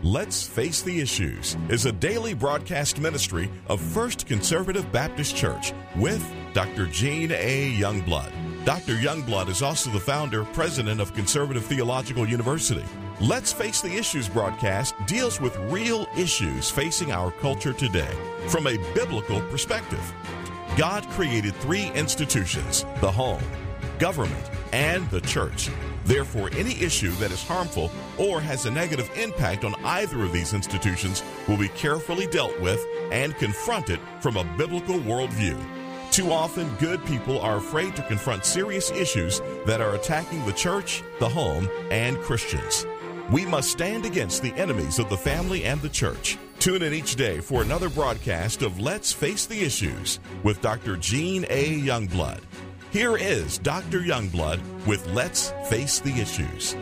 Let's Face the Issues is a daily broadcast ministry of First Conservative Baptist Church with Dr. Gene A. Youngblood. Dr. Youngblood is also the founder, president of Conservative Theological University. Let's Face the Issues broadcast deals with real issues facing our culture today from a biblical perspective. God created three institutions: the home, government, and the church. Therefore, any issue that is harmful or has a negative impact on either of these institutions will be carefully dealt with and confronted from a biblical worldview. Too often, good people are afraid to confront serious issues that are attacking the church, the home, and Christians. We must stand against the enemies of the family and the church. Tune in each day for another broadcast of Let's Face the Issues with Dr. Gene A. Youngblood. Here is Dr. Youngblood with Let's Face the Issues.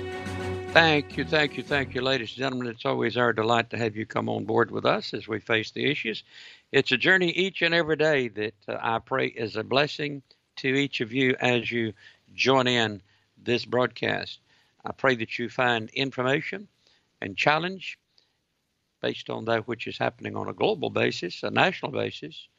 Thank you, ladies and gentlemen. It's always our delight to have you come on board with us as we face the issues. It's a journey each and every day that I pray is a blessing to each of you as you join in this broadcast. I pray that you find information and challenge based on that which is happening on a global basis, a national basis,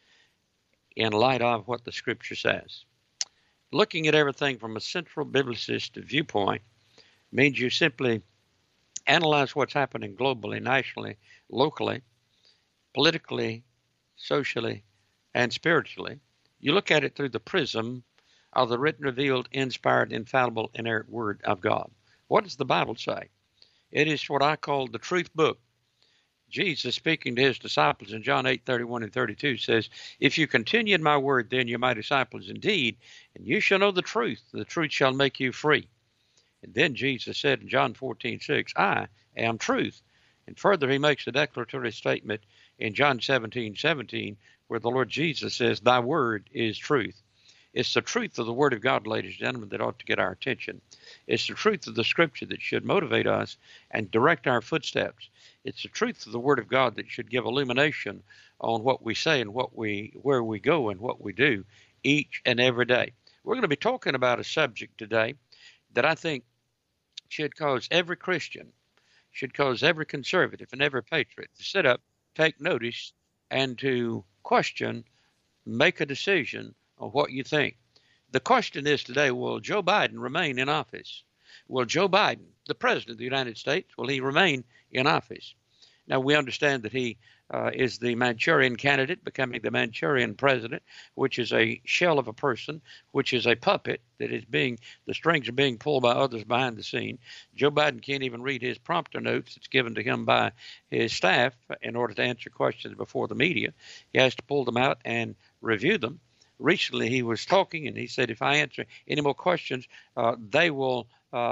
in light of what the Scripture says. Looking at everything from a central biblicist viewpoint means you simply analyze what's happening globally, nationally, locally, politically, socially, and spiritually. You look at it through the prism of the written, revealed, inspired, infallible, inerrant Word of God. What does the Bible say? It is what I call the truth book. Jesus, speaking to his disciples in John 8:31 and 32, says, "If you continue in my word, then you're my disciples indeed, and you shall know the truth shall make you free." And then Jesus said in John 14:6, "I am truth." And further, he makes a declaratory statement in John 17:17, where the Lord Jesus says, "Thy word is truth." It's the truth of the Word of God, ladies and gentlemen, that ought to get our attention. It's the truth of the Scripture that should motivate us and direct our footsteps. It's the truth of the Word of God that should give illumination on what we say and where we go and what we do each and every day. We're going to be talking about a subject today that I think should cause every Christian, should cause every conservative and every patriot to sit up, take notice, and to question, make a decision on what you think. The question is today, will Joe Biden remain in office? Will Joe Biden, the President of the United States, will he remain in office? Now, we understand that he is the Manchurian candidate, becoming the Manchurian president, which is a shell of a person, which is a puppet that is the strings are being pulled by others behind the scene. Joe Biden can't even read his prompter notes that's given to him by his staff in order to answer questions before the media. He has to pull them out and review them. Recently, he was talking, and he said, "If I answer any more questions, I will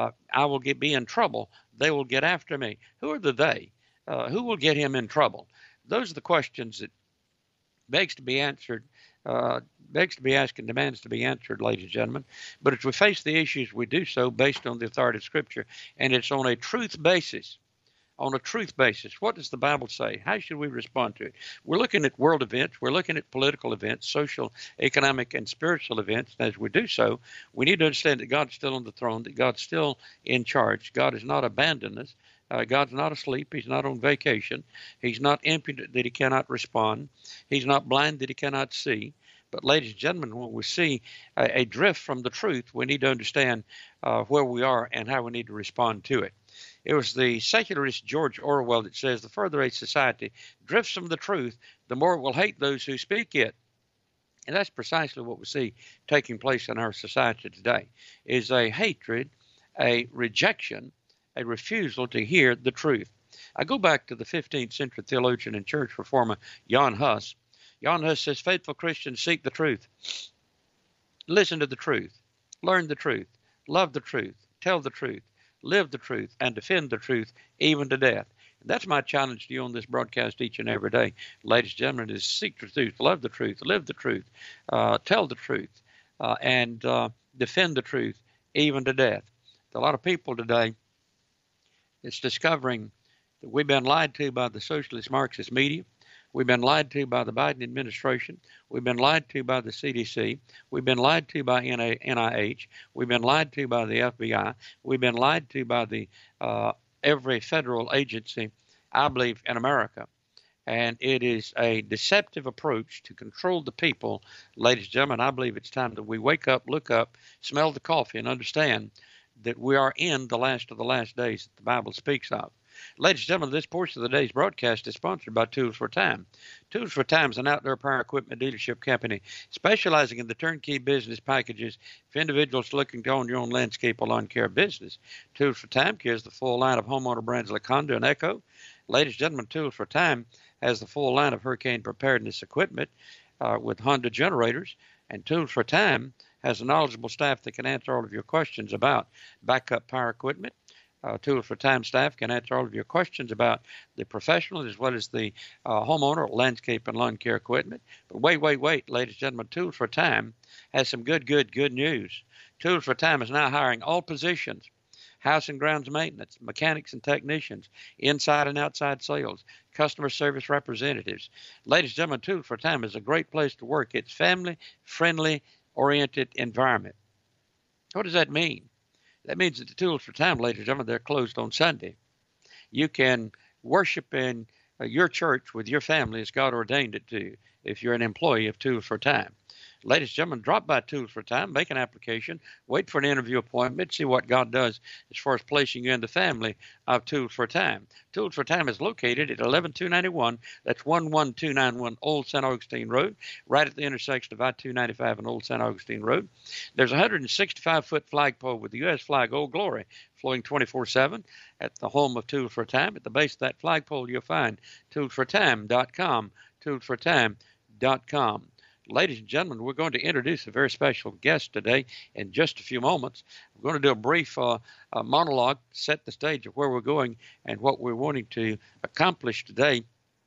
be in trouble. They will get after me." Who are the they? Who will get him in trouble? Those are the questions that begs to be answered, begs to be asked, and demands to be answered, ladies and gentlemen. But as we face the issues, we do so based on the authority of Scripture, and it's on a truth basis. On a truth basis. What does the Bible say? How should we respond to it? We're looking at world events. We're looking at political events, social, economic, and spiritual events. And as we do so, we need to understand that God's still on the throne, that God's still in charge. God has not abandoned us. God's not asleep. He's not on vacation. He's not impudent that he cannot respond. He's not blind that he cannot see. But ladies and gentlemen, when we see a drift from the truth, we need to understand where we are and how we need to respond to it. It was the secularist George Orwell that says, "The further a society drifts from the truth, the more it will hate those who speak it." And that's precisely what we see taking place in our society today, is a hatred, a rejection, a refusal to hear the truth. I go back to the 15th century theologian and church reformer Jan Hus. Jan Hus says, "Faithful Christians seek the truth. Listen to the truth. Learn the truth. Love the truth. Tell the truth. Live the truth, and defend the truth even to death." And that's my challenge to you on this broadcast each and every day, ladies and gentlemen, is seek the truth, love the truth, live the truth, tell the truth, and defend the truth even to death. A lot of people today, it's discovering that we've been lied to by the socialist Marxist media. We've been lied to by the Biden administration. We've been lied to by the CDC. We've been lied to by NIH. We've been lied to by the FBI. We've been lied to by the every federal agency, I believe, in America. And it is a deceptive approach to control the people. Ladies and gentlemen, I believe it's time that we wake up, look up, smell the coffee, and understand that we are in the last of the last days that the Bible speaks of. Ladies and gentlemen, this portion of the day's broadcast is sponsored by Tools for Time. Tools for Time is an outdoor power equipment dealership company specializing in the turnkey business packages for individuals looking to own your own landscape or lawn care business. Tools for Time carries the full line of homeowner brands like Honda and Echo. Ladies and gentlemen, Tools for Time has the full line of hurricane preparedness equipment with Honda generators, and Tools for Time has a knowledgeable staff that can answer all of your questions about backup power equipment. Tools for Time staff can answer all of your questions about the professional as well as the homeowner, landscape, and lawn care equipment. But wait, ladies and gentlemen, Tools for Time has some good news. Tools for Time is now hiring all positions: house and grounds maintenance, mechanics and technicians, inside and outside sales, customer service representatives. Ladies and gentlemen, Tools for Time is a great place to work. It's family-friendly oriented environment. What does that mean? That means that the Tools for Time, ladies and gentlemen, they're closed on Sunday. You can worship in your church with your family as God ordained it to if you're an employee of Tools for Time. Ladies and gentlemen, drop by Tools for Time, make an application, wait for an interview appointment, see what God does as far as placing you in the family of Tools for Time. Tools for Time is located at 11291, that's 11291 Old St. Augustine Road, right at the intersection of I-295 and Old St. Augustine Road. There's a 165-foot flagpole with the U.S. flag, Old Glory, flowing 24/7 at the home of Tools for Time. At the base of that flagpole, you'll find toolsfortime.com, toolsfortime.com. Ladies and gentlemen, we're going to introduce a very special guest today in just a few moments. We're going to do a brief monologue, set the stage of where we're going and what we're wanting to accomplish today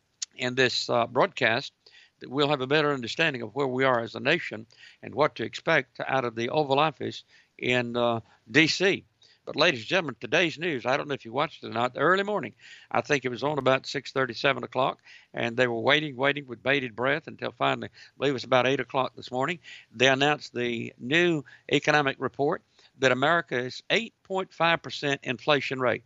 in this broadcast, that we'll have a better understanding of where we are as a nation and what to expect out of the Oval Office in D.C. But ladies and gentlemen, today's news, I don't know if you watched it or not, the early morning, I think it was on about 6:30, 7 o'clock, and they were waiting with bated breath until finally, I believe it was about 8 o'clock this morning, they announced the new economic report that America is 8.5% inflation rate.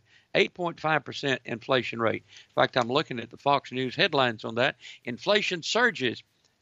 8.5% inflation rate. In fact, I'm looking at the Fox News headlines on that. Inflation surges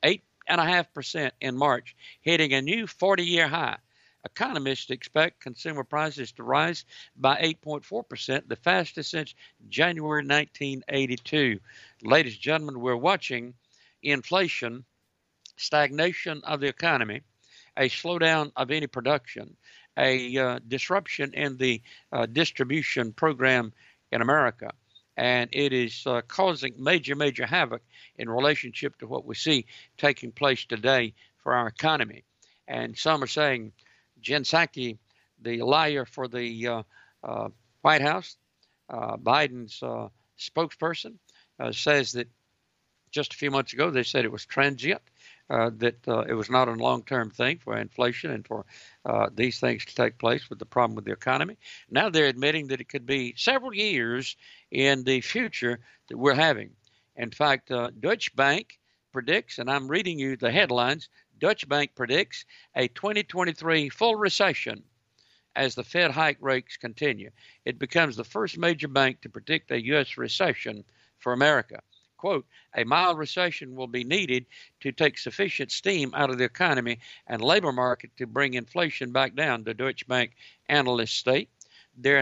8.5% in March, hitting a new 40-year high. Economists expect consumer prices to rise by 8.4%, the fastest since January 1982. Ladies and gentlemen, we're watching inflation, stagnation of the economy, a slowdown of any production, a disruption in the distribution program in America. And it is causing major havoc in relationship to what we see taking place today for our economy. And some are saying Jen Psaki, the liar for the White House, Biden's spokesperson, says that just a few months ago they said it was transient, that it was not a long-term thing for inflation and for these things to take place with the problem with the economy. Now they're admitting that it could be several years in the future that we're having. In fact, Deutsche Bank predicts, and I'm reading you the headlines, Deutsche Bank predicts a 2023 full recession as the Fed hike rates continue. It becomes the first major bank to predict a U.S. recession for America. Quote, a mild recession will be needed to take sufficient steam out of the economy and labor market to bring inflation back down, the Deutsche Bank analysts state. Their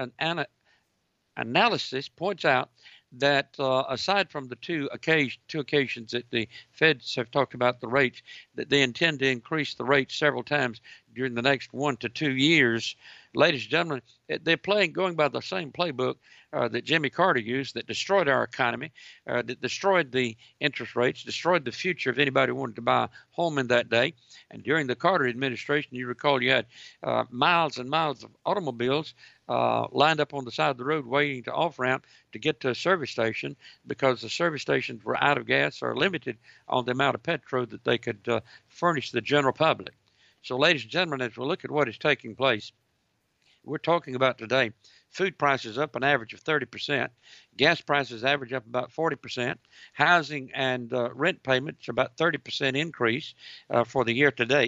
analysis points out that aside from the two occasions that the Feds have talked about the rates, that they intend to increase the rates several times during the next 1 to 2 years. Ladies and gentlemen, they're going by the same playbook that Jimmy Carter used, that destroyed our economy, that destroyed the interest rates, destroyed the future of anybody who wanted to buy a home in that day. And during the Carter administration, you recall you had miles and miles of automobiles lined up on the side of the road waiting to off-ramp to get to a service station because the service stations were out of gas or limited on the amount of petrol that they could furnish the general public. So, ladies and gentlemen, as we look at what is taking place, we're talking about today food prices up an average of 30%, gas prices average up about 40%, housing and rent payments are about 30% increase for the year to date.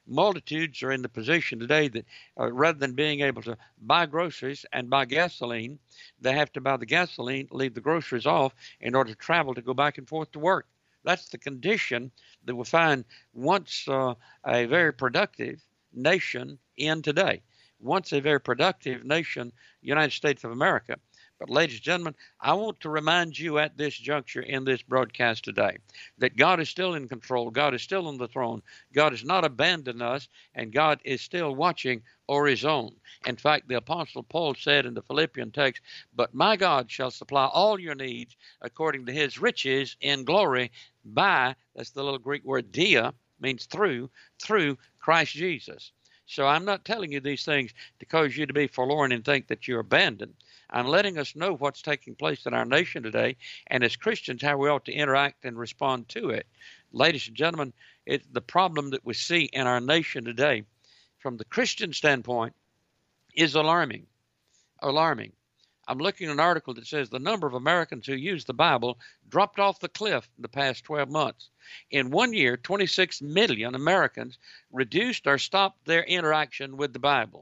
Multitudes are in the position today that rather than being able to buy groceries and buy gasoline, they have to buy the gasoline, leave the groceries off in order to travel to go back and forth to work. That's the condition that we find once a very productive nation in today. Once a very productive nation, United States of America. But ladies and gentlemen, I want to remind you at this juncture in this broadcast today that God is still in control. God is still on the throne. God has not abandoned us, and God is still watching over his own. In fact, the Apostle Paul said in the Philippian text, "But my God shall supply all your needs according to his riches in glory by," that's the little Greek word dia, means through Christ Jesus. So I'm not telling you these things to cause you to be forlorn and think that you're abandoned. I'm letting us know what's taking place in our nation today, and as Christians, how we ought to interact and respond to it. Ladies and gentlemen, the problem that we see in our nation today, from the Christian standpoint, is alarming. Alarming. I'm looking at an article that says the number of Americans who use the Bible dropped off the cliff in the past 12 months. In 1 year, 26 million Americans reduced or stopped their interaction with the Bible.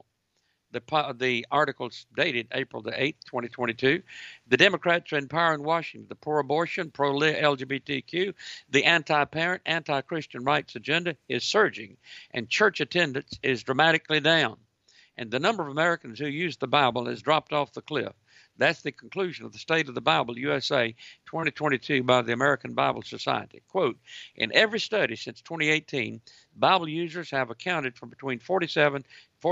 The article's dated April the 8th, 2022. The Democrats are in power in Washington. The pro-abortion, pro-LGBTQ, the anti-parent, anti-Christian rights agenda is surging, and church attendance is dramatically down. And the number of Americans who use the Bible has dropped off the cliff. That's the conclusion of the State of the Bible USA 2022 by the American Bible Society. Quote, in every study since 2018, Bible users have accounted for between 47 and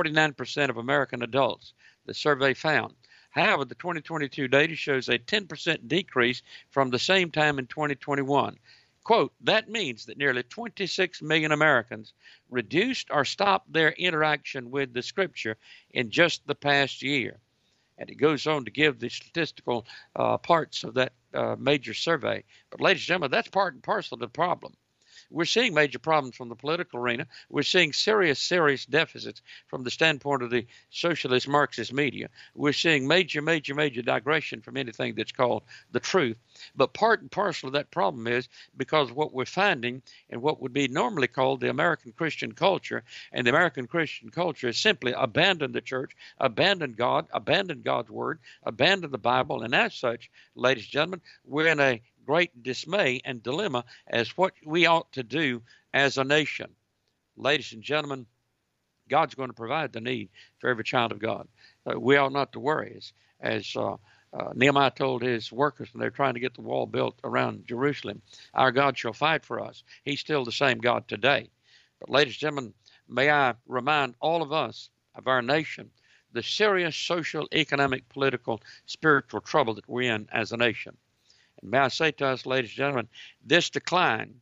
49% of American adults, the survey found. However, the 2022 data shows a 10% decrease from the same time in 2021. Quote, that means that nearly 26 million Americans reduced or stopped their interaction with the Scripture in just the past year. And it goes on to give the statistical parts of that major survey. But ladies and gentlemen, that's part and parcel of the problem. We're seeing major problems from the political arena. We're seeing serious deficits from the standpoint of the socialist Marxist media. We're seeing major digression from anything that's called the truth. But part and parcel of that problem is because what we're finding in what would be normally called the American Christian culture, and the American Christian culture has simply abandoned the church, abandoned God, abandoned God's word, abandoned the Bible, and as such, ladies and gentlemen, we're in a great dismay and dilemma as what we ought to do as a nation. Ladies and gentlemen, God's going to provide the need for every child of God. We ought not to worry. As Nehemiah told his workers when they're trying to get the wall built around Jerusalem, our God shall fight for us. He's still the same God today. But ladies and gentlemen, may I remind all of us of our nation the serious social, economic, political, spiritual trouble that we're in as a nation. And may I say to us, ladies and gentlemen, this decline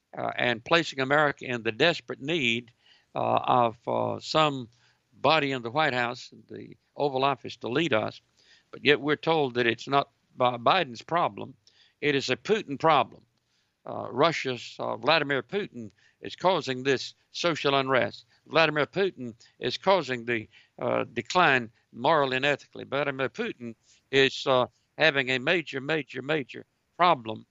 and placing America in the desperate need of somebody in the White House, the Oval Office, to lead us, but yet we're told that it's not Biden's problem. It is a Putin problem. Russia's Vladimir Putin is causing this social unrest. Vladimir Putin is causing the decline morally and ethically. Vladimir Putin is having a major problem,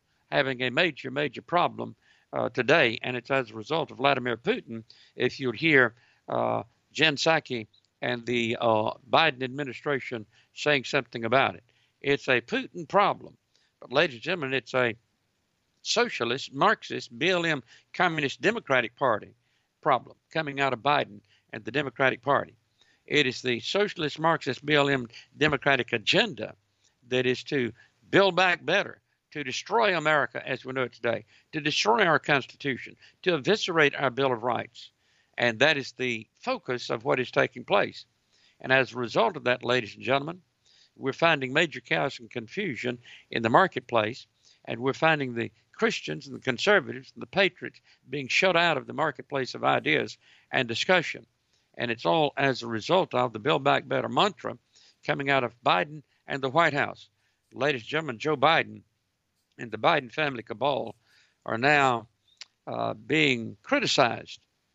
today, and it's as a result of Vladimir Putin. If you'd hear Jen Psaki and the Biden administration saying something about it, it's a Putin problem. But ladies and gentlemen, it's a socialist, Marxist, BLM, Communist Democratic Party problem coming out of Biden and the Democratic Party. It is the socialist, Marxist, BLM Democratic agenda that is to build back better, to destroy America as we know it today, to destroy our Constitution, to eviscerate our Bill of Rights. And that is the focus of what is taking place. And as a result of that, ladies and gentlemen, we're finding major chaos and confusion in the marketplace, and we're finding the Christians and the conservatives and the patriots being shut out of the marketplace of ideas and discussion. And it's all as a result of the Build Back Better mantra coming out of Biden and the White House. Ladies and gentlemen, Joe Biden and the Biden family cabal are now being criticized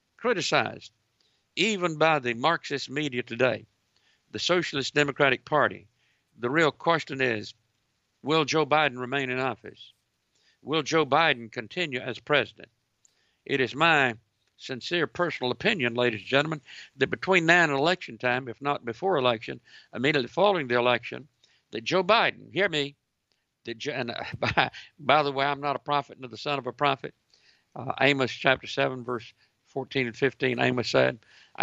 even by the Marxist media today, the Socialist Democratic Party. The real question is, will Joe Biden remain in office? Will Joe Biden continue as president? It is my sincere personal opinion, ladies and gentlemen, that between now and election time, if not before election, immediately following the election, that Joe Biden, hear me, and by the way, I'm not a prophet nor the son of a prophet. Amos chapter 7, verse 14 and 15, Amos said,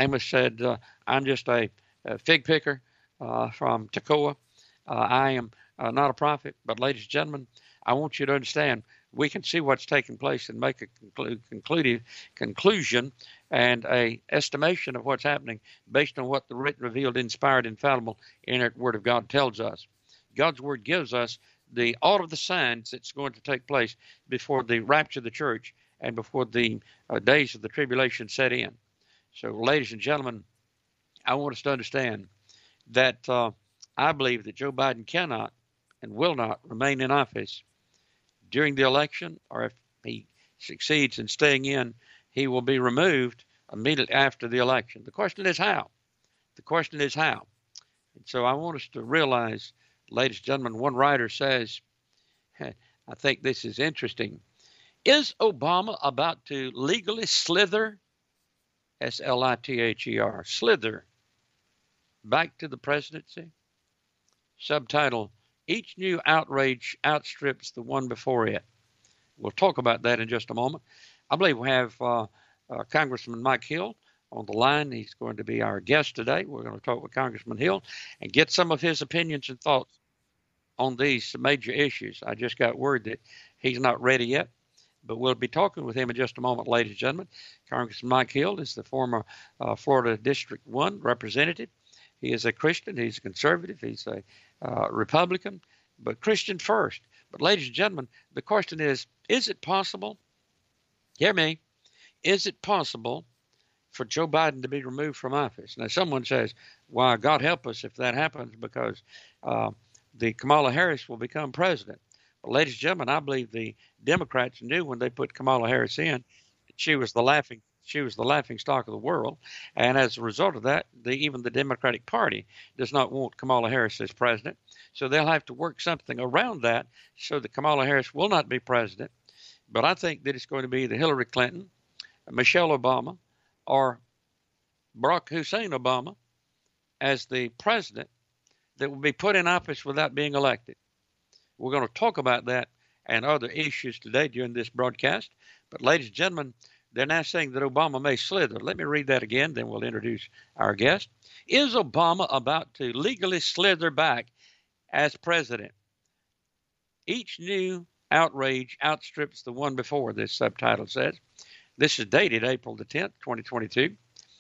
I'm just a fig picker from Tekoa. I am not a prophet, but ladies and gentlemen, I want you to understand we can see what's taking place and make a conclusion and a estimation of what's happening based on what the written, revealed, inspired, infallible, inerrant Word of God tells us. God's Word gives us all of the signs that's going to take place before the rapture of the church and before the days of the tribulation set in. So, ladies and gentlemen, I want us to understand that I believe that Joe Biden cannot and will not remain in office during the election, or if he succeeds in staying in, he will be removed immediately after the election. The question is how. And so I want us to realize, ladies and gentlemen, one writer says, I think this is interesting. Is Obama about to legally slither, S-L-I-T-H-E-R, slither, back to the presidency? Subtitle, Each New Outrage Outstrips the One Before It. We'll talk about that in just a moment. I believe we have Congressman Mike Hill on the line. He's going to be our guest today. We're going to talk with Congressman Hill and get some of his opinions and thoughts on these major issues. I just got word that he's not ready yet, but we'll be talking with him in just a moment, ladies and gentlemen. Congressman Mike Hill is the former Florida District 1 representative. He is a Christian. He's a conservative. He's a Republican, but Christian first. But ladies and gentlemen, the question is it possible, hear me, is it possible for Joe Biden to be removed from office? Now, someone says, why, God help us if that happens, because the Kamala Harris will become president. But ladies and gentlemen, I believe the Democrats knew when they put Kamala Harris in, she was the laughing stock of the world. And as a result of that, even the Democratic Party does not want Kamala Harris as president. So they'll have to work something around that so that Kamala Harris will not be president. But I think that it's going to be either Hillary Clinton, Michelle Obama, or Barack Hussein Obama as the president that will be put in office without being elected. We're going to talk about that and other issues today during this broadcast. But ladies and gentlemen, they're now saying that Obama may slither. Let me read that again, then we'll introduce our guest. Is Obama about to legally slither back as president? Each new outrage outstrips the one before, this subtitle says. This is dated April the 10th, 2022.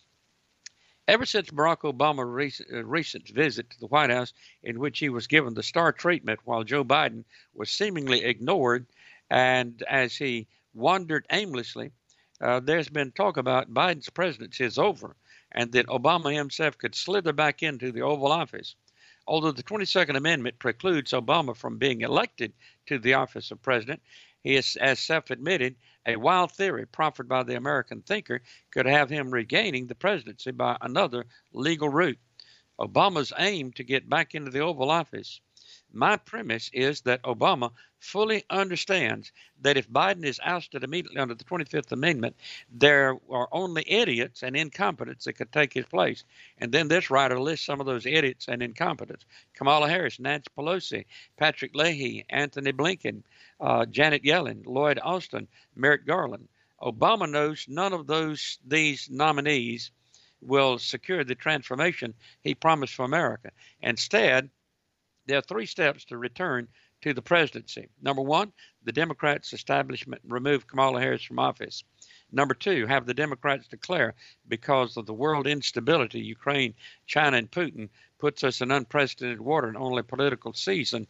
Ever since Barack Obama's recent visit to the White House, in which he was given the star treatment while Joe Biden was seemingly ignored, and as he wandered aimlessly, there's been talk about Biden's presidency is over and that Obama himself could slither back into the Oval Office. Although the 22nd Amendment precludes Obama from being elected to the office of president, he is, as self-admitted, a wild theory proffered by the American thinker could have him regaining the presidency by another legal route. Obama's aim to get back into the Oval Office. My premise is that Obama fully understands that if Biden is ousted immediately under the 25th Amendment, there are only idiots and incompetents that could take his place. And then this writer lists some of those idiots and incompetents. Kamala Harris, Nancy Pelosi, Patrick Leahy, Anthony Blinken, Janet Yellen, Lloyd Austin, Merrick Garland. Obama knows none of these nominees will secure the transformation he promised for America. Instead, there are three steps to return to the presidency. Number one, the Democrats' establishment remove Kamala Harris from office. Number two, have the Democrats declare, because of the world instability, Ukraine, China, and Putin puts us in unprecedented water, and only a political seasoned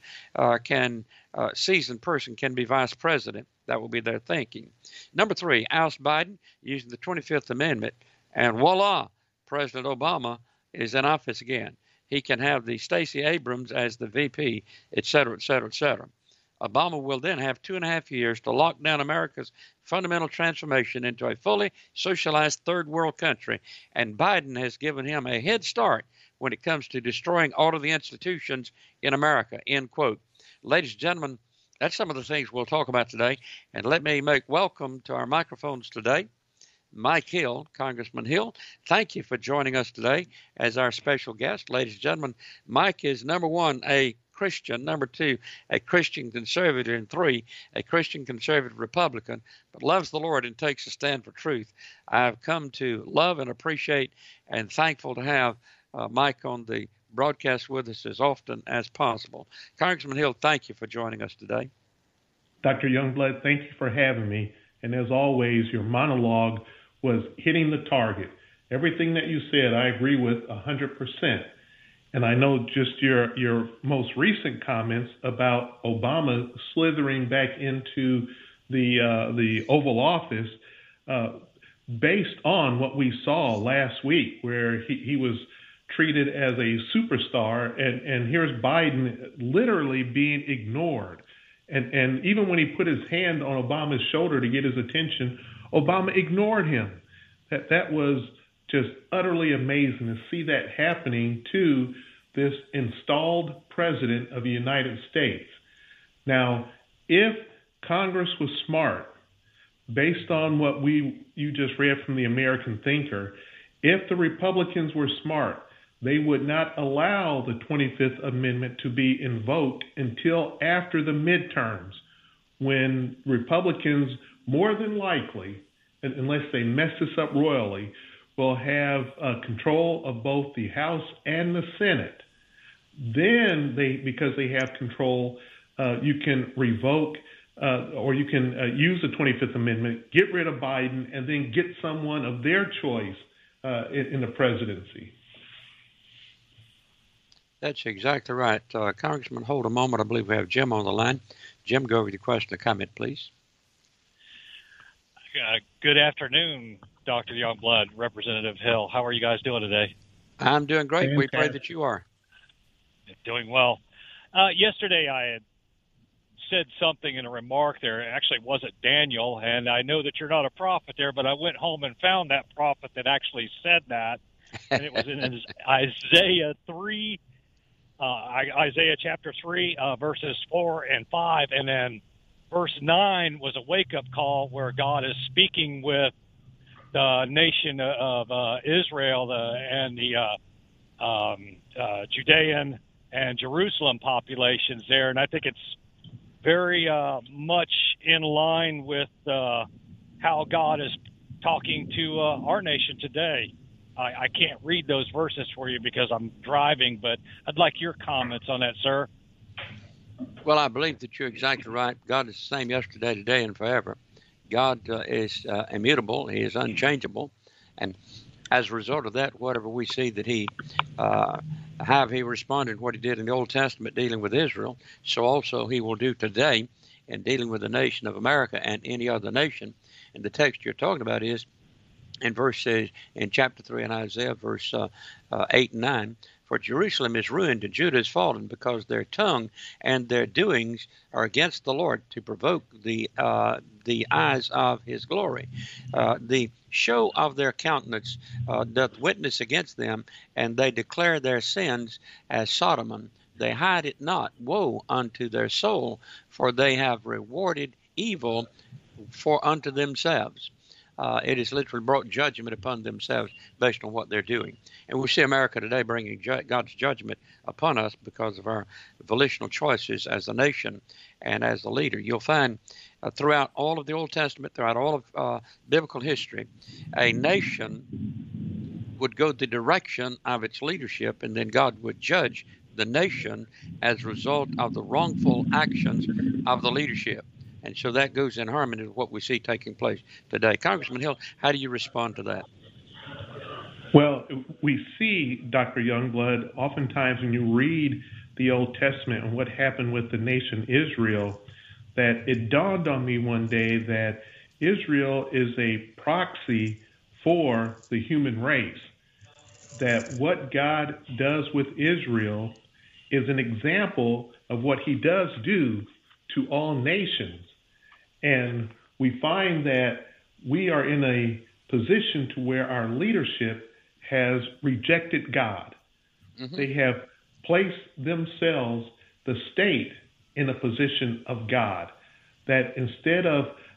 person can be vice president. That will be their thinking. Number three, oust Biden using the 25th Amendment, and voila, President Obama is in office again. He can have the Stacey Abrams as the VP, et cetera, et cetera, et cetera. Obama will then have 2.5 years to lock down America's fundamental transformation into a fully socialized third world country, and Biden has given him a head start when it comes to destroying all of the institutions in America, end quote. Ladies and gentlemen, that's some of the things we'll talk about today, and let me make welcome to our microphones today Mike Hill. Congressman Hill, thank you for joining us today as our special guest. Ladies and gentlemen, Mike is number one, a Christian, number two, a Christian conservative, and three, a Christian conservative Republican, but loves the Lord and takes a stand for truth. I've come to love and appreciate and thankful to have Mike on the broadcast with us as often as possible. Congressman Hill, thank you for joining us today. Dr. Youngblood, thank you for having me. And as always, your monologue was hitting the target. Everything that you said, I agree with 100%. And I know just your most recent comments about Obama slithering back into the Oval Office, based on what we saw last week, where he was treated as a superstar, and here's Biden literally being ignored. And even when he put his hand on Obama's shoulder to get his attention, Obama ignored him. That was just utterly amazing to see that happening to this installed president of the United States. Now, if Congress was smart, based on what you just read from the American Thinker, if the Republicans were smart, they would not allow the 25th Amendment to be invoked until after the midterms, when Republicans more than likely, unless they mess this up royally, will have control of both the House and the Senate. Then because they have control, you can revoke or you can use the 25th Amendment, get rid of Biden, and then get someone of their choice in the presidency. That's exactly right. Congressman, hold a moment. I believe we have Jim on the line. Jim, go over your question or comment, please. Good afternoon, Dr. Youngblood, Representative Hill. How are you guys doing today? I'm doing great. Fantastic. We pray that you are. Doing well. Yesterday I had said something in a remark there. It actually wasn't Daniel, and I know that you're not a prophet there, but I went home and found that prophet that actually said that, and it was in Isaiah 3, Isaiah chapter 3, verses 4 and 5, and then verse 9 was a wake-up call where God is speaking with the nation of Israel and the Judean and Jerusalem populations there, and I think it's very much in line with how God is talking to our nation today. I can't read those verses for you because I'm driving, but I'd like your comments on that, sir. Well, I believe that you're exactly right. God is the same yesterday, today, and forever. God is immutable. He is unchangeable. And as a result of that, whatever we see that he responded, what he did in the Old Testament dealing with Israel, so also he will do today in dealing with the nation of America and any other nation. And the text you're talking about is in chapter 3 in Isaiah, verse 8 and 9, for Jerusalem is ruined and Judah is fallen because their tongue and their doings are against the Lord to provoke the eyes of his glory. The show of their countenance doth witness against them, and they declare their sins as Sodom. They hide it not. Woe unto their soul, for they have rewarded evil for unto themselves. It has literally brought judgment upon themselves based on what they're doing. And we see America today bringing God's judgment upon us because of our volitional choices as a nation and as a leader. You'll find throughout all of the Old Testament, throughout all of biblical history, a nation would go the direction of its leadership, and then God would judge the nation as a result of the wrongful actions of the leadership. And so that goes in harmony with what we see taking place today. Congressman Hill, how do you respond to that? Well, we see, Dr. Youngblood, oftentimes when you read the Old Testament and what happened with the nation Israel, that it dawned on me one day that Israel is a proxy for the human race. That what God does with Israel is an example of what he does do to all nations. And we find that we are in a position to where our leadership has rejected God. Mm-hmm. They have placed themselves, the state, in a position of God. That instead of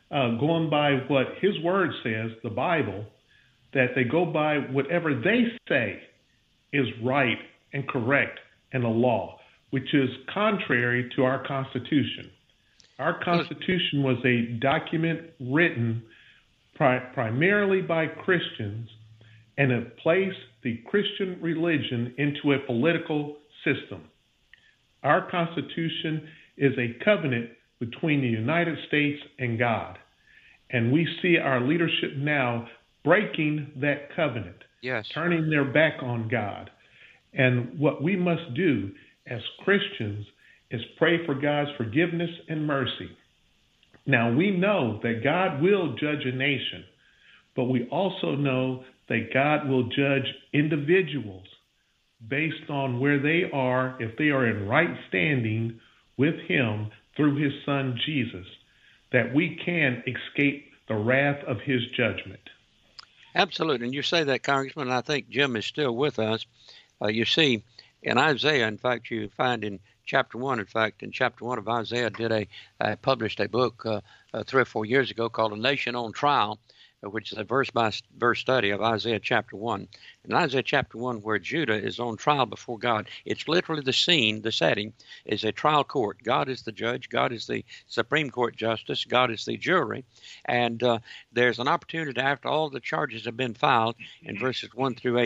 going by what his word says, the Bible, that they go by whatever they say is right and correct and a law, which is contrary to our Constitution. Our Constitution was a document written primarily by Christians, and it placed the Christian religion into a political system. Our Constitution is a covenant between the United States and God. And we see our leadership now breaking that covenant, turning their back on God. And what we must do as Christians is pray for God's forgiveness and mercy. Now, we know that God will judge a nation, but we also know that God will judge individuals based on where they are, if they are in right standing with him through his son Jesus, that we can escape the wrath of his judgment. Absolutely. And you say that, Congressman, and I think Jim is still with us. You see, in Isaiah, in fact, you find in chapter 1, in chapter 1 of Isaiah, published a book 3 or 4 years ago called A Nation on Trial, which is a verse-by-verse study of Isaiah chapter 1. In Isaiah chapter 1, where Judah is on trial before God, it's literally the scene, the setting, is a trial court. God is the judge. God is the Supreme Court justice. God is the jury. And there's an opportunity after all the charges have been filed in verses 1 through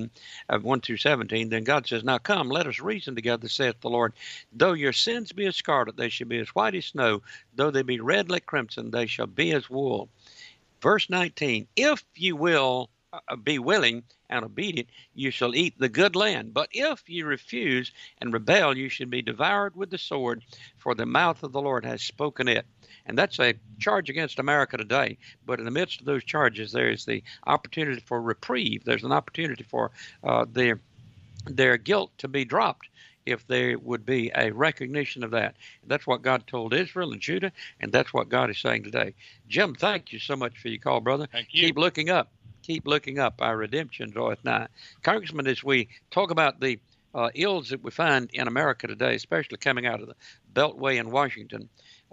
17, then God says, now come, let us reason together, saith the Lord. Though your sins be as scarlet, they shall be as white as snow. Though they be red like crimson, they shall be as wool. Verse 19, if you will be willing and obedient, you shall eat the good land. But if you refuse and rebel, you should be devoured with the sword, for the mouth of the Lord has spoken it. And that's a charge against America today. But in the midst of those charges, there is the opportunity for reprieve. There's an opportunity for their guilt to be dropped, if there would be a recognition of that. That's what God told Israel and Judah, and that's what God is saying today. Jim, thank you so much for your call, brother. Thank you. Keep looking up. Keep looking up. Our redemption draweth nigh. Congressman, as we talk about the ills that we find in America today, especially coming out of the Beltway in Washington,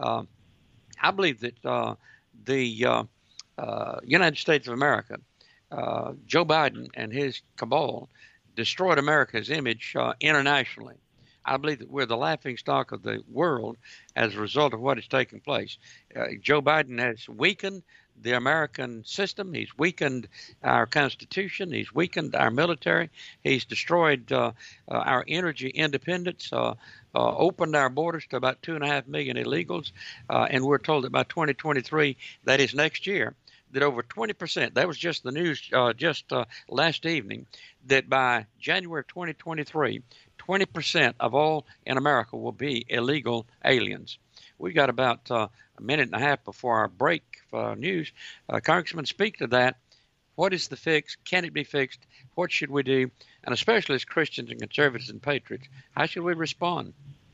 I believe that the United States of America, Joe Biden and his cabal, destroyed America's image internationally. I believe that we're the laughingstock of the world as a result of what is taking place. Joe Biden has weakened the American system. He's weakened our Constitution. He's weakened our military. He's destroyed our energy independence, opened our borders to about 2.5 million illegals, and we're told that by 2023, that is next year, that over 20%, that was just the news last evening, that by January of 2023, 20% of all in America will be illegal aliens. We've got about a minute and a half before our break for news. Congressman, speak to that. What is the fix? Can it be fixed? What should we do? And especially as Christians and conservatives and patriots, how should we respond?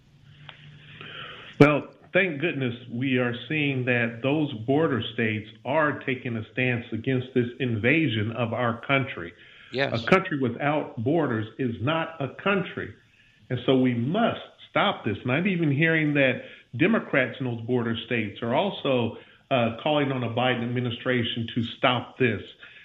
Well, thank goodness we are seeing that those border states are taking a stance against this invasion of our country. Yes. A country without borders is not a country. And so we must stop this. And I'm even hearing that Democrats in those border states are also calling on the Biden administration to stop this.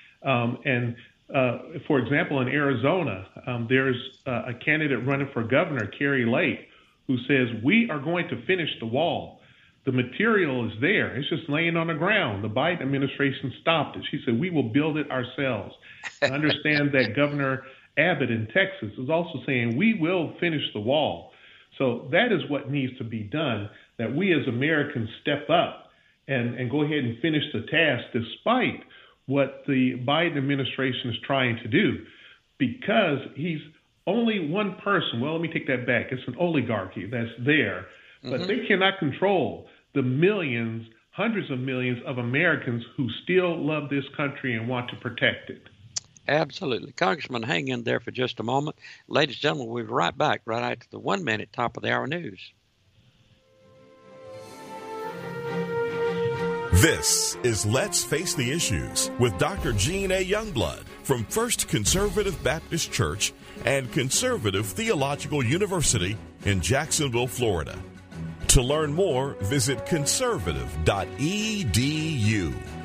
For example, in Arizona, there's a candidate running for governor, Kari Lake, who says, we are going to finish the wall. The material is there. It's just laying on the ground. The Biden administration stopped it. She said, we will build it ourselves. I understand that Governor Abbott in Texas is also saying, we will finish the wall. So that is what needs to be done, that we as Americans step up and go ahead and finish the task despite what the Biden administration is trying to do, because he's only one person. Well, let me take that back. It's an oligarchy that's there, but they cannot control the millions, hundreds of millions of Americans who still love this country and want to protect it. Absolutely. Congressman, hang in there for just a moment. Ladies and gentlemen, we'll be right back right after the 1 minute top of the hour news. This is Let's Face the Issues with Dr. Gene A. Youngblood from First Conservative Baptist Church and Conservative Theological University in Jacksonville, Florida. To learn more, visit conservative.edu.